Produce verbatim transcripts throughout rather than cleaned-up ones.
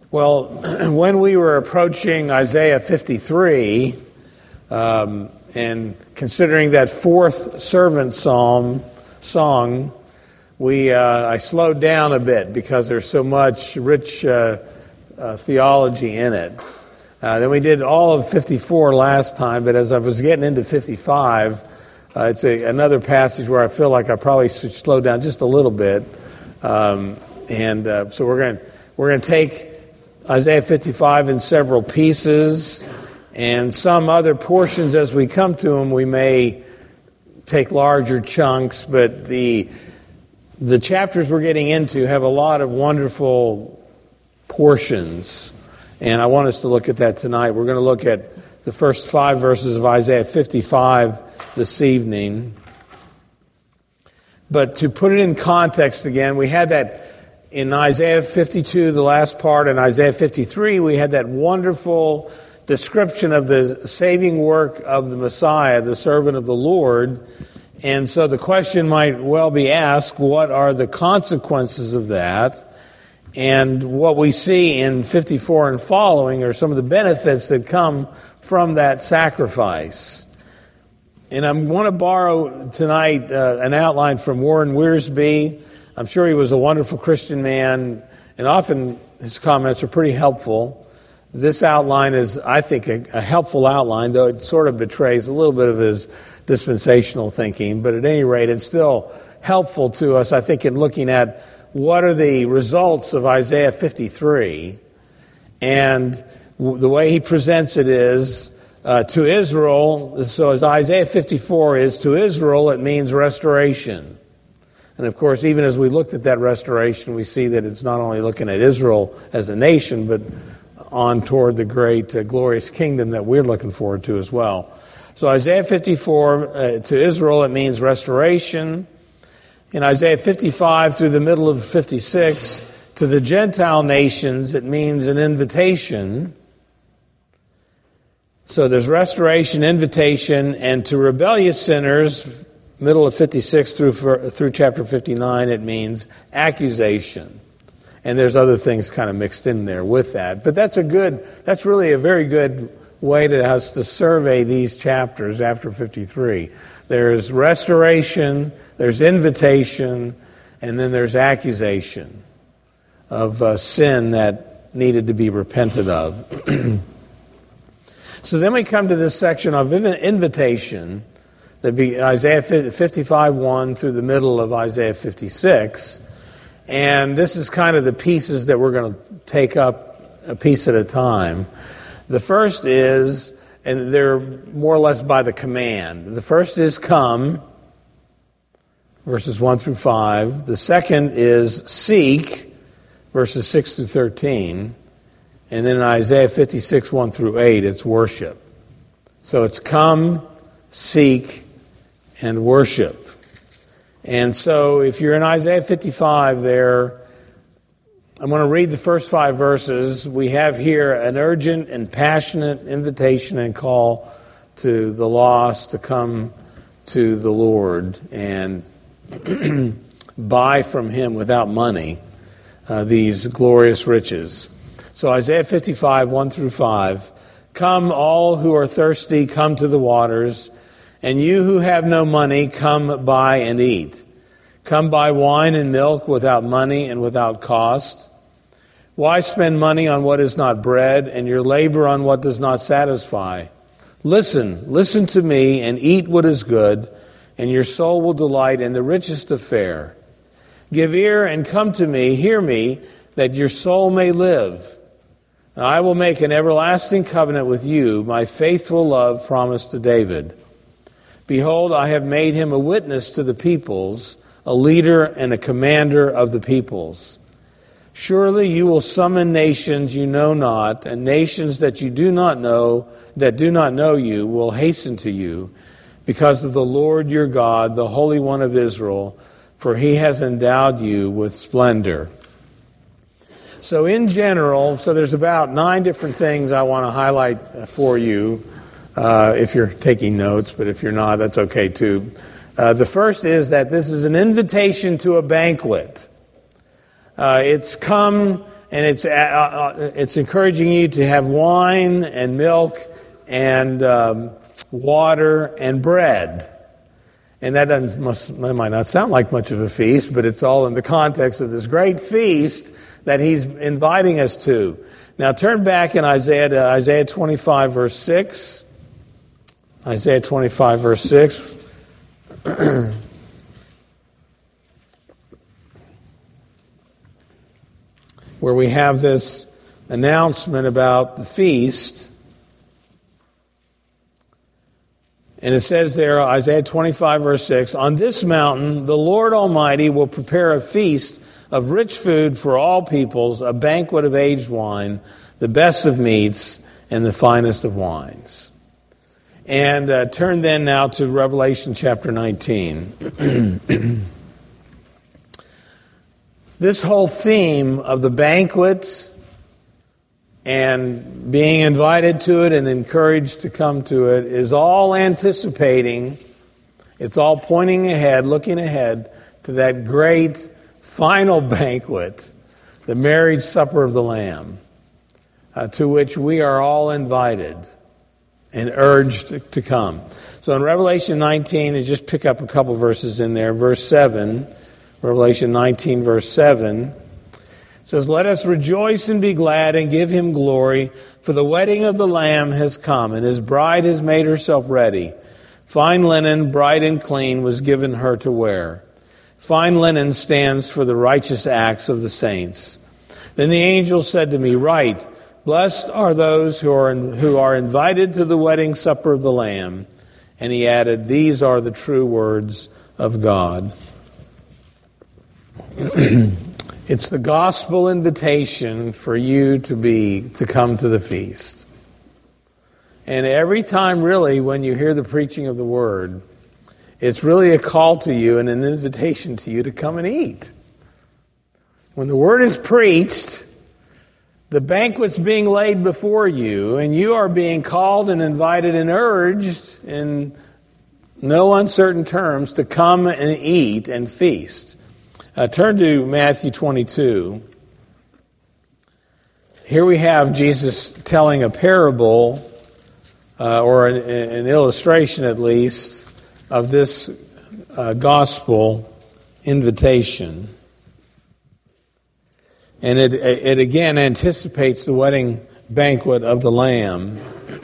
Well, when we were approaching Isaiah fifty-three, um, and considering that fourth servant psalm song, we uh, I slowed down a bit because there's so much rich uh, uh, theology in it. Uh, then we did all of fifty-four last time, but as I was getting into fifty-five, uh, it's a, another passage where I feel like I probably should slow down just a little bit. Um, and uh, so we're going we're going to take Isaiah fifty-five in several pieces, and some other portions as we come to them we may take larger chunks, but the the chapters we're getting into have a lot of wonderful portions, and I want us to look at that tonight. We're going to look at the first five verses of Isaiah fifty-five this evening. But to put it in context again, we had that in Isaiah fifty-two, the last part, and Isaiah fifty-three, we had that wonderful description of the saving work of the Messiah, the servant of the Lord. And so the question might well be asked, what are the consequences of that? And what we see in fifty-four and following are some of the benefits that come from that sacrifice. And I want to borrow tonight uh, an outline from Warren Wiersbe. I'm sure he was a wonderful Christian man, and often his comments are pretty helpful. This outline is, I think, a, a helpful outline, though it sort of betrays a little bit of his dispensational thinking. But at any rate, it's still helpful to us, I think, in looking at what are the results of Isaiah fifty-three. And w- the way he presents it is, uh, to Israel, so as Isaiah fifty-four is, to Israel, it means restoration. And of course, even as we looked at that restoration, we see that it's not only looking at Israel as a nation, but on toward the great, uh, glorious kingdom that we're looking forward to as well. So Isaiah fifty-four, uh, to Israel, it means restoration. In Isaiah fifty-five through the middle of fifty-six, to the Gentile nations, it means an invitation. So there's restoration, invitation, and to rebellious sinners, middle of fifty-six through through chapter fifty-nine, it means accusation. And there's other things kind of mixed in there with that. But that's a good, that's really a very good way to us to survey these chapters after fifty-three. There's restoration, there's invitation, and then there's accusation of uh, sin that needed to be repented of. So then we come to this section of invitation. That'd be Isaiah fifty-five one through the middle of Isaiah fifty-six. And this is kind of the pieces that we're going to take up a piece at a time. The first is, and they're more or less by the command. The first is come, verses one through five. The second is seek, verses six through thirteen. And then in Isaiah fifty-six one through eight, it's worship. So it's come, seek, and worship. And so if you're in Isaiah fifty-five there, I'm going to read the first five verses. We have here an urgent and passionate invitation and call to the lost to come to the Lord and buy from Him without money uh, these glorious riches. So Isaiah fifty-five, one through five. Come, all who are thirsty, come to the waters. And you who have no money, come buy and eat. Come buy wine and milk without money and without cost. Why spend money on what is not bread, and your labor on what does not satisfy? Listen, listen to me, and eat what is good, and your soul will delight in the richest of fare. Give ear and come to me, hear me, that your soul may live. And I will make an everlasting covenant with you, my faithful love promised to David. Behold, I have made him a witness to the peoples, a leader and a commander of the peoples. Surely you will summon nations you know not, and nations that you do not know, that do not know you, will hasten to you, because of the Lord your God, the Holy One of Israel, for He has endowed you with splendor. So in general, so there's about nine different things I want to highlight for you, uh, if you're taking notes, but if you're not, that's okay too. Uh, the first is that this is an invitation to a banquet. Uh, it's come and it's uh, it's encouraging you to have wine and milk and um, water and bread. And that doesn't must, that might not sound like much of a feast, but it's all in the context of this great feast that he's inviting us to. Now turn back in Isaiah to Isaiah twenty-five, verse six. Isaiah twenty-five, verse six. Where we have this announcement about the feast. And it says there, Isaiah twenty-five, verse six, "On this mountain the Lord Almighty will prepare a feast of rich food for all peoples, a banquet of aged wine, the best of meats, and the finest of wines." And uh, turn then now to Revelation chapter nineteen. This whole theme of the banquet and being invited to it and encouraged to come to it is all anticipating, it's all pointing ahead, looking ahead to that great final banquet, the marriage supper of the Lamb, uh, to which we are all invited and urged to come. So in Revelation nineteen, and just pick up a couple verses in there, verse seven, Revelation nineteen, verse seven, says, "Let us rejoice and be glad and give him glory, for the wedding of the Lamb has come, and his bride has made herself ready. Fine linen, bright and clean, was given her to wear." Fine linen stands for the righteous acts of the saints. Then the angel said to me, "Write, blessed are those who are in, who are invited to the wedding supper of the Lamb." And he added, "These are the true words of God." It's the gospel invitation for you to be to come to the feast. And every time, really, when you hear the preaching of the word, it's really a call to you and an invitation to you to come and eat. When the word is preached, the banquet's being laid before you, and you are being called and invited and urged in no uncertain terms to come and eat and feast. Uh, turn to Matthew twenty-two. Here we have Jesus telling a parable, uh, or an, an illustration at least, of this uh, gospel invitation. And it, it again anticipates the wedding banquet of the Lamb.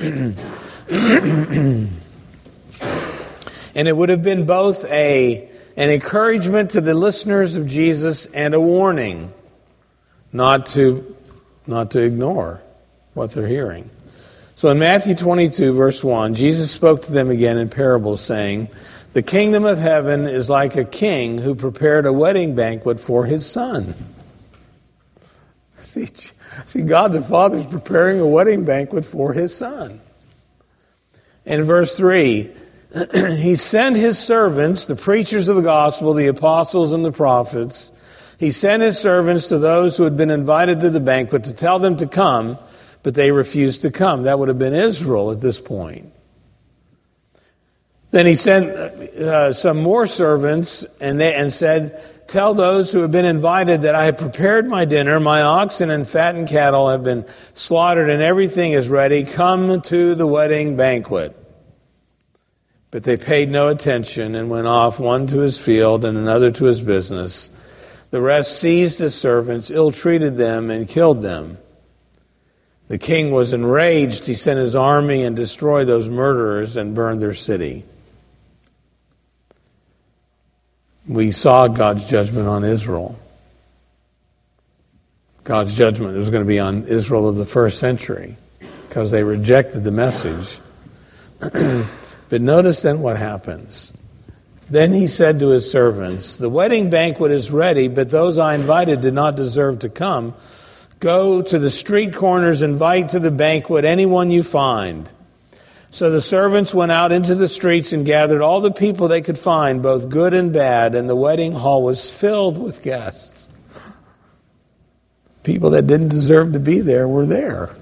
And it would have been both a an encouragement to the listeners of Jesus and a warning not to not to ignore what they're hearing. So in Matthew twenty-two, verse one, Jesus spoke to them again in parables, saying, "The kingdom of heaven is like a king who prepared a wedding banquet for his son." See, see, God the Father is preparing a wedding banquet for his son. And verse three, he sent his servants, the preachers of the gospel, the apostles and the prophets. He sent his servants to those who had been invited to the banquet to tell them to come, but they refused to come. That would have been Israel at this point. Then he sent uh, some more servants and, they, and said, "Tell those who have been invited that I have prepared my dinner, my oxen and fattened cattle have been slaughtered, and everything is ready. Come to the wedding banquet." But they paid no attention and went off, one to his field and another to his business. The rest seized his servants, ill-treated them, and killed them. The king was enraged. He sent his army and destroyed those murderers and burned their city. We saw God's judgment on Israel. God's judgment was going to be on Israel of the first century because they rejected the message. But notice then what happens. Then he said to his servants, "The wedding banquet is ready, but those I invited did not deserve to come. Go to the street corners, invite to the banquet anyone you find." So the servants went out into the streets and gathered all the people they could find, both good and bad, and the wedding hall was filled with guests. People that didn't deserve to be there were there.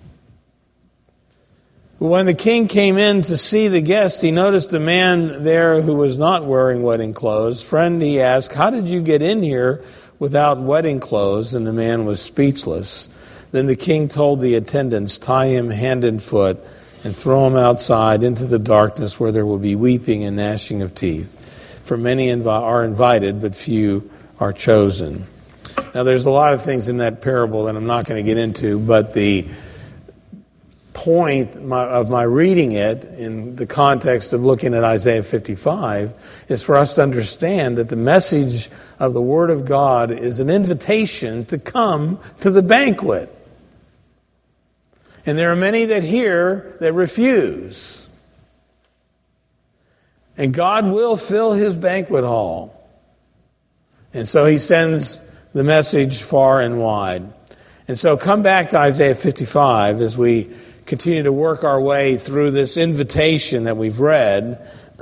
But when the king came in to see the guests, he noticed a man there who was not wearing wedding clothes. "Friend," he asked, "how did you get in here without wedding clothes, and the man was speechless. Then the king told the attendants, "Tie him hand and foot and throw him outside into the darkness where there will be weeping and gnashing of teeth. For many invi- are invited, but few are chosen." Now, there's a lot of things in that parable that I'm not going to get into, but the point of my reading it in the context of looking at Isaiah fifty-five is for us to understand that the message of the Word of God is an invitation to come to the banquet. And there are many that hear that refuse. And God will fill His banquet hall. And so He sends the message far and wide. And so come back to Isaiah fifty-five as we continue to work our way through this invitation that we've read.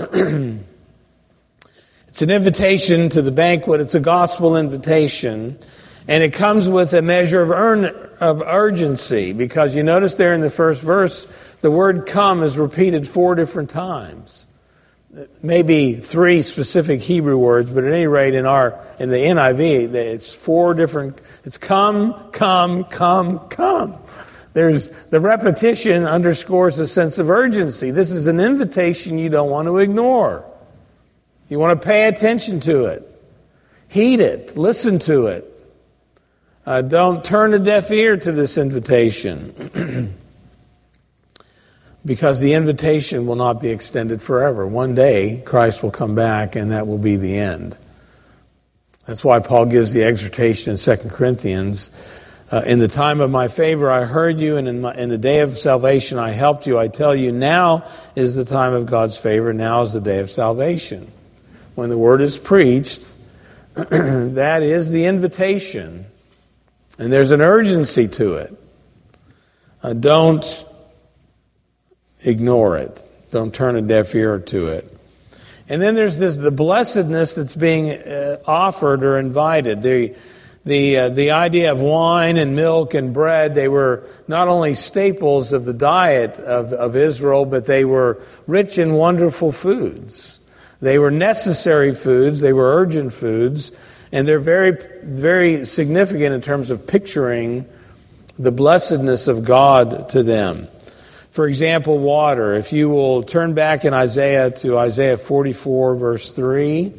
It's an invitation to the banquet. It's a gospel invitation. And it comes with a measure of, earn, of urgency, because you notice there in the first verse, the word "come" is repeated four different times. Maybe three specific Hebrew words, but at any rate, in our in the N I V, it's four different. It's come, come, come, come. There's the repetition underscores a sense of urgency. This is an invitation you don't want to ignore. You want to pay attention to it, heed it, listen to it. Uh, don't turn a deaf ear to this invitation. Because the invitation will not be extended forever. One day, Christ will come back, and that will be the end. That's why Paul gives the exhortation in Second Corinthians, uh, in the time of my favor I heard you, and in, my, in the day of salvation I helped you. I tell you, now is the time of God's favor. Now is the day of salvation. When the word is preached, that is the invitation. And there's an urgency to it. Uh, don't ignore it. Don't turn a deaf ear to it. And then there's this the blessedness that's being uh, offered or invited. The the uh, the idea of wine and milk and bread, they were not only staples of the diet of, of Israel, but they were rich and wonderful foods. They were necessary foods. They were urgent foods. And they're very, very significant in terms of picturing the blessedness of God to them. For example, water. If you will turn back in Isaiah to Isaiah forty-four, verse three.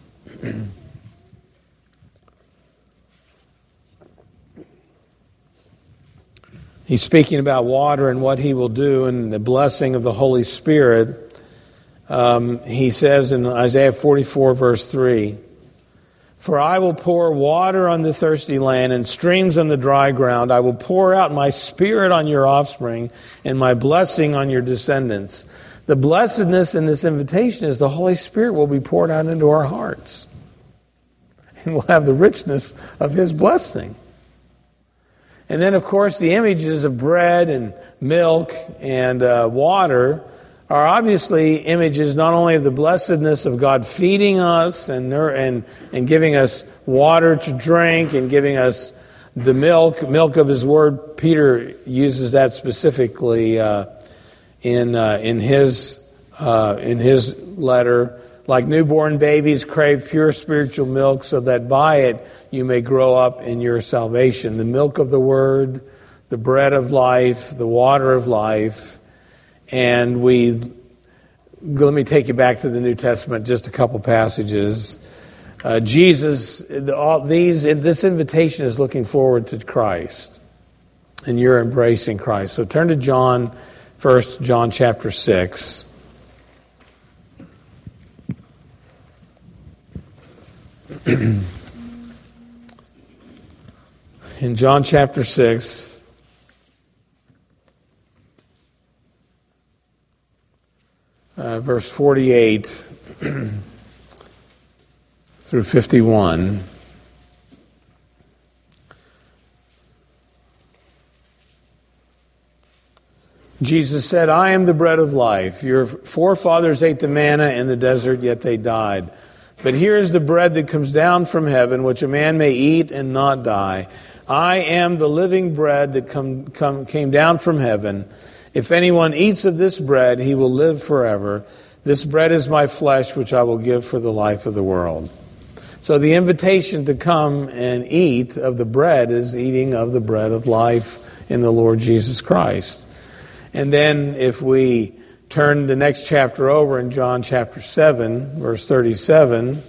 He's speaking about water and what He will do and the blessing of the Holy Spirit. Um, he says in Isaiah forty-four, verse three, "For I will pour water on the thirsty land and streams on the dry ground. I will pour out my Spirit on your offspring and my blessing on your descendants." The blessedness in this invitation is the Holy Spirit will be poured out into our hearts. And we'll have the richness of His blessing. And then, of course, the images of bread and milk and uh, water are obviously images not only of the blessedness of God feeding us and and and giving us water to drink and giving us the milk, milk of His Word. Peter uses that specifically uh, in uh, in his uh, in his letter. Like newborn babies crave pure spiritual milk, so that by it you may grow up in your salvation. The milk of the Word, the bread of life, the water of life. And we, let me take you back to the New Testament, just a couple passages. Uh, Jesus, the, all these, this invitation is looking forward to Christ, and you're embracing Christ. So turn to John, first, John chapter six. In John chapter six, Uh, verse forty-eight through fifty-one. Jesus said, "I am the bread of life. Your forefathers ate the manna in the desert, yet they died. But here is the bread that comes down from heaven, which a man may eat and not die. I am the living bread that come, come, came down from heaven. If anyone eats of this bread, he will live forever. This bread is my flesh, which I will give for the life of the world." So the invitation to come and eat of the bread is eating of the bread of life in the Lord Jesus Christ. And then if we turn the next chapter over in John chapter seven, verse thirty-seven,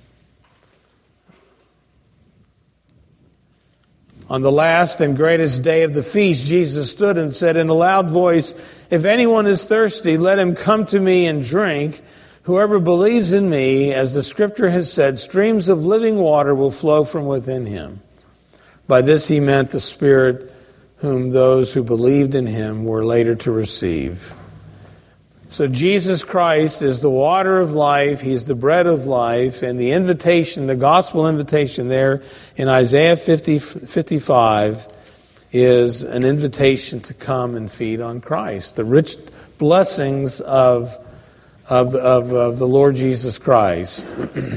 on the last and greatest day of the feast, Jesus stood and said in a loud voice, "If anyone is thirsty, let him come to me and drink. Whoever believes in me, as the Scripture has said, streams of living water will flow from within him." By this he meant the Spirit whom those who believed in him were later to receive. So Jesus Christ is the water of life. He's the bread of life. And the invitation, the gospel invitation there in Isaiah fifty, fifty-five is an invitation to come and feed on Christ. The rich blessings of, of, of, of the Lord Jesus Christ.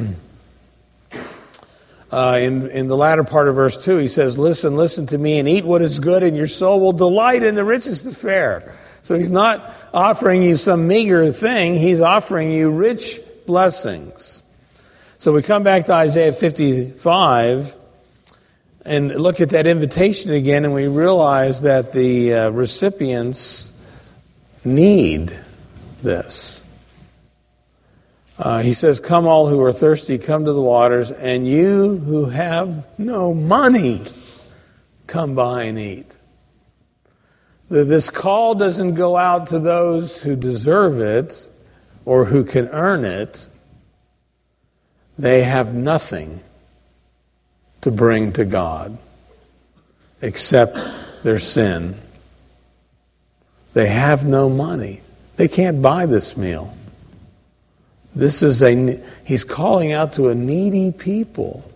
uh, in, in the latter part of verse two, he says, "Listen, listen to me and eat what is good, and your soul will delight in the richest of fare." So he's not offering you some meager thing. He's offering you rich blessings. So we come back to Isaiah fifty-five and look at that invitation again, and we realize that the uh, recipients need this. Uh, he says, "Come all who are thirsty, come to the waters, and you who have no money, come buy and eat." This call doesn't go out to those who deserve it or who can earn it. They have nothing to bring to God except their sin. They have no money. They can't buy this meal. This is a, he's calling out to a needy people,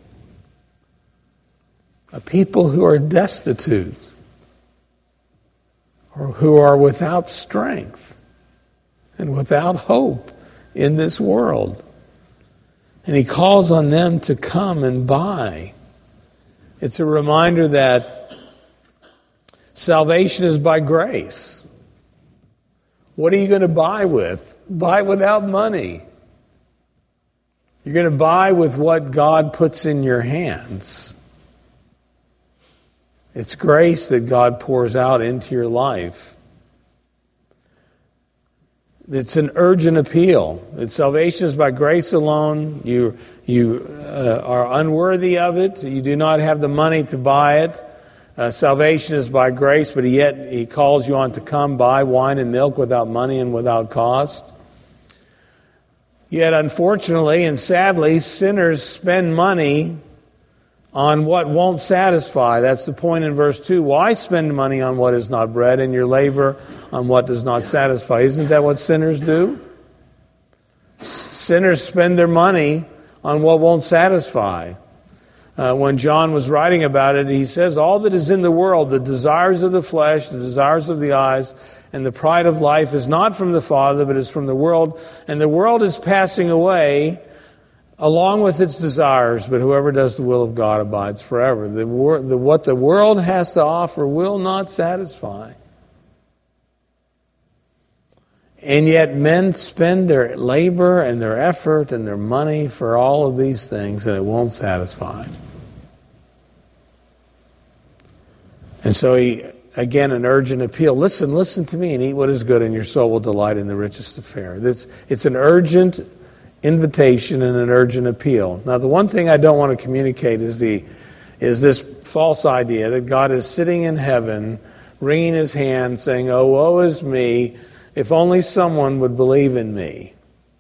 a people who are destitute, or who are without strength and without hope in this world. And he calls on them to come and buy. It's a reminder that salvation is by grace. What are you going to buy with? Buy without money. You're going to buy with what God puts in your hands. It's grace that God pours out into your life. It's an urgent appeal. It's salvation is by grace alone. You, you uh, are unworthy of it. You do not have the money to buy it. Uh, salvation is by grace, but yet he calls you on to come buy wine and milk without money and without cost. Yet unfortunately and sadly, sinners spend money on what won't satisfy. That's the point in verse two. Why spend money on what is not bread and your labor on what does not satisfy? Isn't that what sinners do? Sinners spend their money on what won't satisfy. Uh, when John was writing about it, he says, all that is in the world, the desires of the flesh, the desires of the eyes, and the pride of life is not from the Father, but is from the world. And the world is passing away along with its desires, but whoever does the will of God abides forever. The, wor- the, what the world has to offer will not satisfy. And yet men spend their labor and their effort and their money for all of these things, and it won't satisfy. And so he, again, an urgent appeal. Listen, listen to me and eat what is good, and your soul will delight in the richest of fare. It's, it's an urgent invitation and an urgent appeal. Now, the one thing I don't want to communicate is the is this false idea that God is sitting in heaven, wringing his hand, saying, "Oh, woe is me, if only someone would believe in me."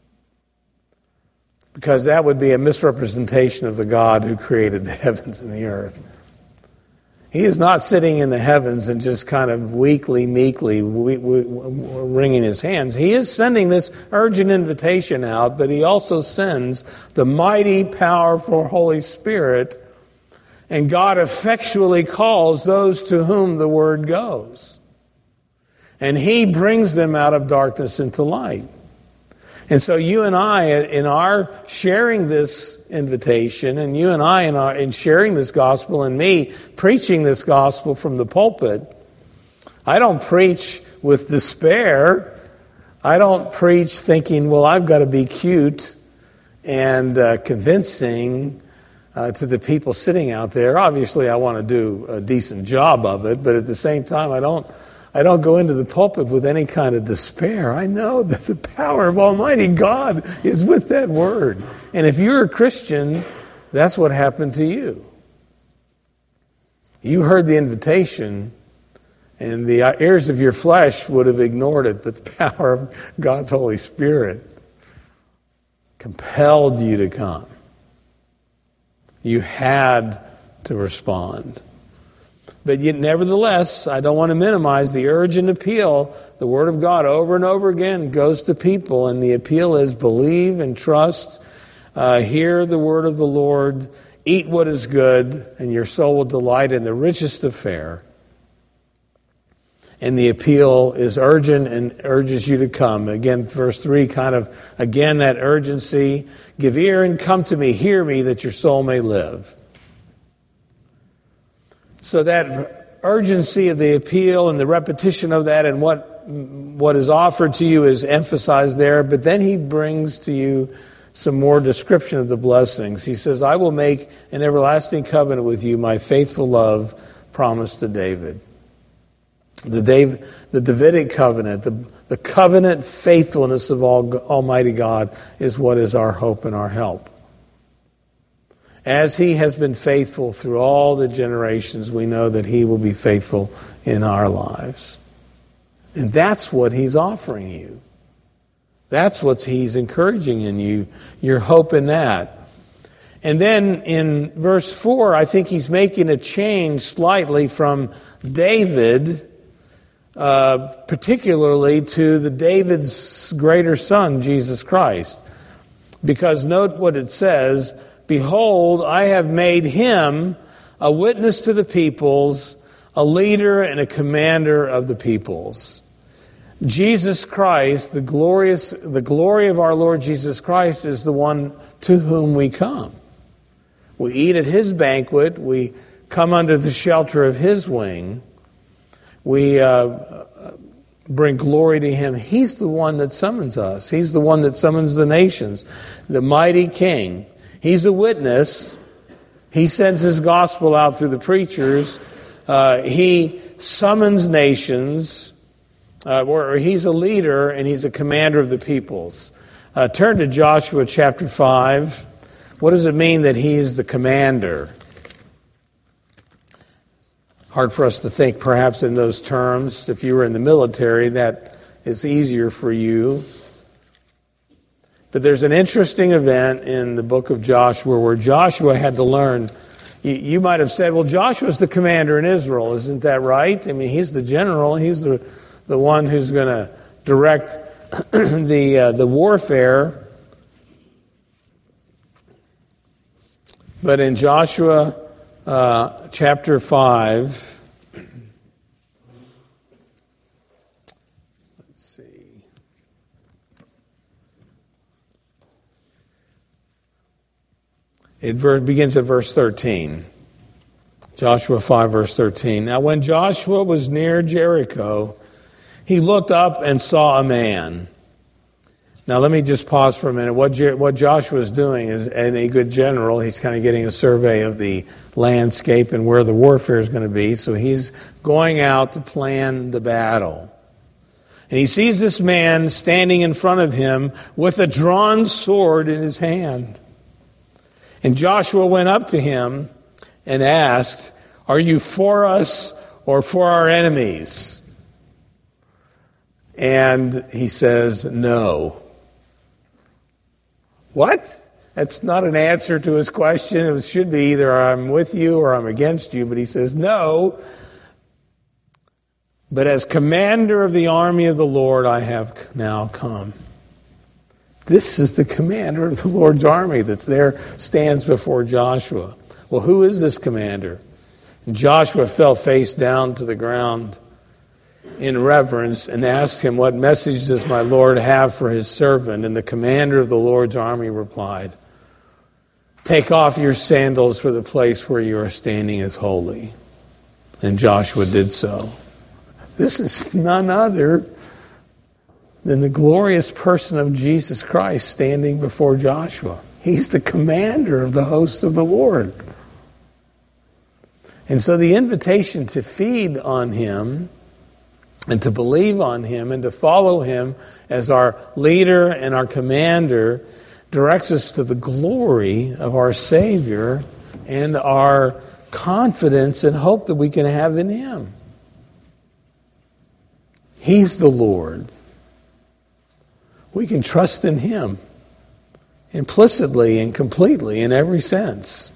Because that would be a misrepresentation of the God who created the heavens and the earth. He is not sitting in the heavens and just kind of weakly, meekly we, we, wringing his hands. He is sending this urgent invitation out, but he also sends the mighty, powerful Holy Spirit, and God effectually calls those to whom the word goes. And he brings them out of darkness into light. And so you and I, in our sharing this invitation, and you and I in, our, in sharing this gospel, and me preaching this gospel from the pulpit, I don't preach with despair. I don't preach thinking, well, I've got to be cute and uh, convincing uh, to the people sitting out there. Obviously, I want to do a decent job of it, but at the same time, I don't I don't go into the pulpit with any kind of despair. I know that the power of Almighty God is with that word. And if you're a Christian, that's what happened to you. You heard the invitation, and the ears of your flesh would have ignored it, but the power of God's Holy Spirit compelled you to come. You had to respond. But yet, nevertheless, I don't want to minimize the urgent appeal. The Word of God over and over again goes to people, and the appeal is believe and trust, uh, hear the word of the Lord, eat what is good, and your soul will delight in the richest of fare. And the appeal is urgent and urges you to come. Again, verse three, kind of, again, that urgency. Give ear and come to me, hear me, that your soul may live. So that urgency of the appeal and the repetition of that and what what is offered to you is emphasized there. But then he brings to you some more description of the blessings. He says, I will make an everlasting covenant with you, my faithful love promised to David. The David, the Davidic covenant, the, the covenant faithfulness of all, Almighty God is what is our hope and our help. As he has been faithful through all the generations, we know that he will be faithful in our lives. And that's what he's offering you. That's what he's encouraging in you, your hope in that. And then in verse four, I think he's making a change slightly from David, uh, particularly to the David's greater son, Jesus Christ. Because note what it says, behold, I have made him a witness to the peoples, a leader and a commander of the peoples. Jesus Christ, the glorious, the glory of our Lord Jesus Christ is the one to whom we come. We eat at his banquet. We come under the shelter of his wing. We uh, bring glory to him. He's the one that summons us. He's the one that summons the nations, the mighty King. He's a witness. He sends his gospel out through the preachers. Uh, he summons nations. Uh, or he's a leader and he's a commander of the peoples. Uh, turn to Joshua chapter five. What does it mean that he's the commander? Hard for us to think perhaps in those terms. If you were in the military, that is easier for you. But there's an interesting event in the book of Joshua where Joshua had to learn. You, you might have said, well, Joshua's the commander in Israel. Isn't that right? I mean, he's the general. He's the, the one who's going to direct the, uh, the warfare. But in Joshua uh, chapter five, it begins at verse thirteen. Joshua five, verse thirteen. Now when Joshua was near Jericho, he looked up and saw a man. Now let me just pause for a minute. What, Je- what Joshua is doing is, and a good general, he's kind of getting a survey of the landscape and where the warfare is going to be. So he's going out to plan the battle. And he sees this man standing in front of him with a drawn sword in his hand. And Joshua went up to him and asked, are you for us or for our enemies? And he says, no. What? That's not an answer to his question. It should be either I'm with you or I'm against you. But he says, no. But as commander of the army of the Lord, I have now come. This is the commander of the Lord's army that's there, stands before Joshua. Well, who is this commander? And Joshua fell face down to the ground in reverence and asked him, what message does my Lord have for his servant? And the commander of the Lord's army replied, take off your sandals, for the place where you are standing is holy. And Joshua did so. This is none other than the glorious person of Jesus Christ standing before Joshua. He's the commander of the host of the Lord. And so the invitation to feed on him and to believe on him and to follow him as our leader and our commander directs us to the glory of our Savior and our confidence and hope that we can have in him. He's the Lord. We can trust in him implicitly and completely in every sense.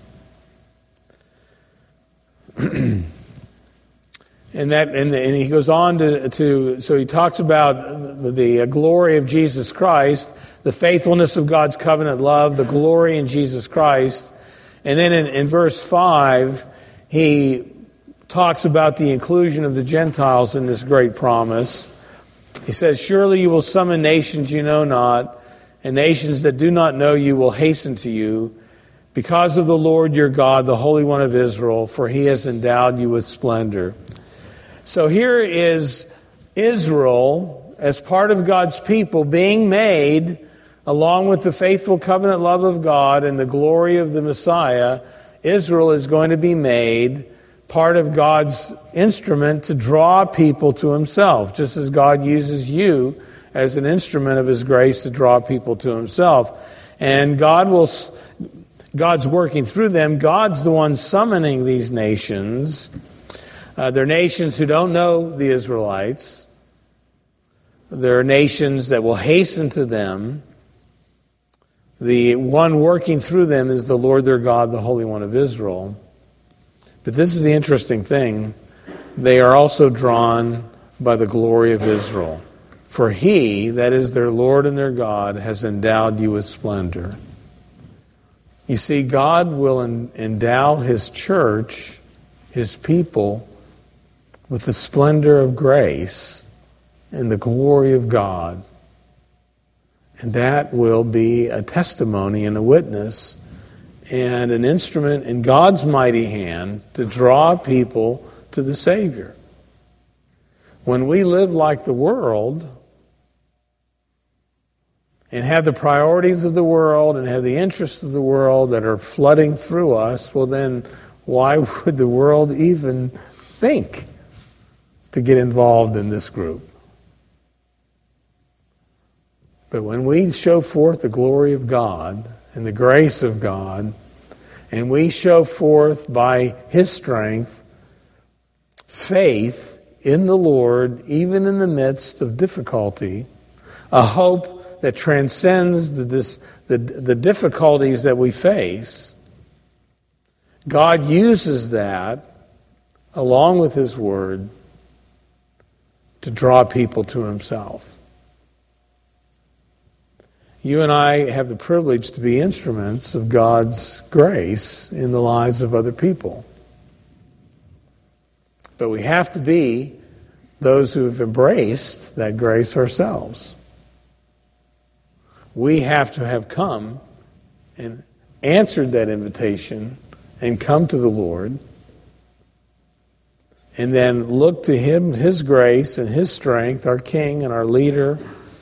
and that, and, and he goes on to, to, so he talks about the, the glory of Jesus Christ, the faithfulness of God's covenant love, the glory in Jesus Christ. And then in, in verse five, he talks about the inclusion of the Gentiles in this great promise. He says, surely you will summon nations you know not, and nations that do not know you will hasten to you, because of the Lord your God, the Holy One of Israel, for he has endowed you with splendor. So here is Israel, as part of God's people, being made, along with the faithful covenant love of God and the glory of the Messiah. Israel is going to be made part of God's instrument to draw people to himself, just as God uses you as an instrument of his grace to draw people to himself. And God will, God's working through them. God's the one summoning these nations. Uh, they're nations who don't know the Israelites. There are nations that will hasten to them. The one working through them is the Lord their God, the Holy One of Israel. But this is the interesting thing. They are also drawn by the glory of Israel. For he, that is their Lord and their God, has endowed you with splendor. You see, God will en- endow his church, his people, with the splendor of grace and the glory of God. And that will be a testimony and a witness and an instrument in God's mighty hand to draw people to the Savior. When we live like the world and have the priorities of the world and have the interests of the world that are flooding through us, well then, why would the world even think to get involved in this group? But when we show forth the glory of God and the grace of God, and we show forth by his strength faith in the Lord, even in the midst of difficulty, a hope that transcends the, this, the, the difficulties that we face, God uses that, along with his word, to draw people to himself. You and I have the privilege to be instruments of God's grace in the lives of other people. But we have to be those who have embraced that grace ourselves. We have to have come and answered that invitation and come to the Lord and then look to him, his grace and his strength, our King and our leader,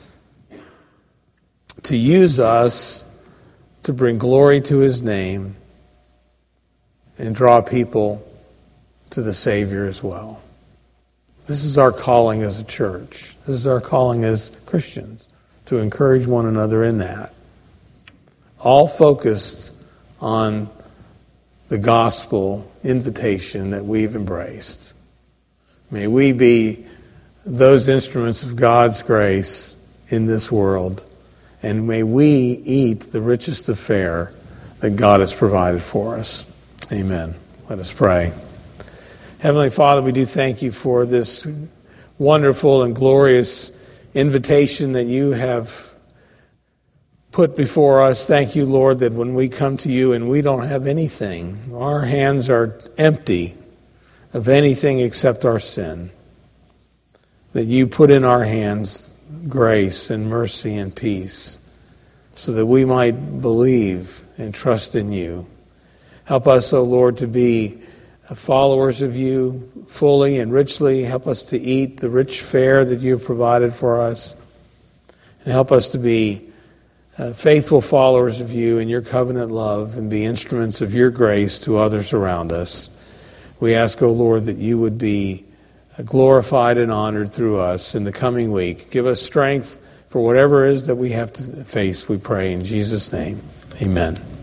to use us to bring glory to his name and draw people to the Savior as well. This is our calling as a church. This is our calling as Christians, to encourage one another in that. All focused on the gospel invitation that we've embraced. May we be those instruments of God's grace in this world, and may we eat the richest of fare that God has provided for us. Amen. Let us pray. Heavenly Father, we do thank you for this wonderful and glorious invitation that you have put before us. Thank you, Lord, that when we come to you and we don't have anything, our hands are empty of anything except our sin, that you put in our hands grace and mercy and peace so that we might believe and trust in you. Help us, O Lord, to be followers of you fully and richly. Help us to eat the rich fare that you have provided for us. And help us to be uh, faithful followers of you and your covenant love and be instruments of your grace to others around us. We ask, O Lord, that you would be glorified and honored through us in the coming week. Give us strength for whatever it is that we have to face, we pray in Jesus' name. Amen.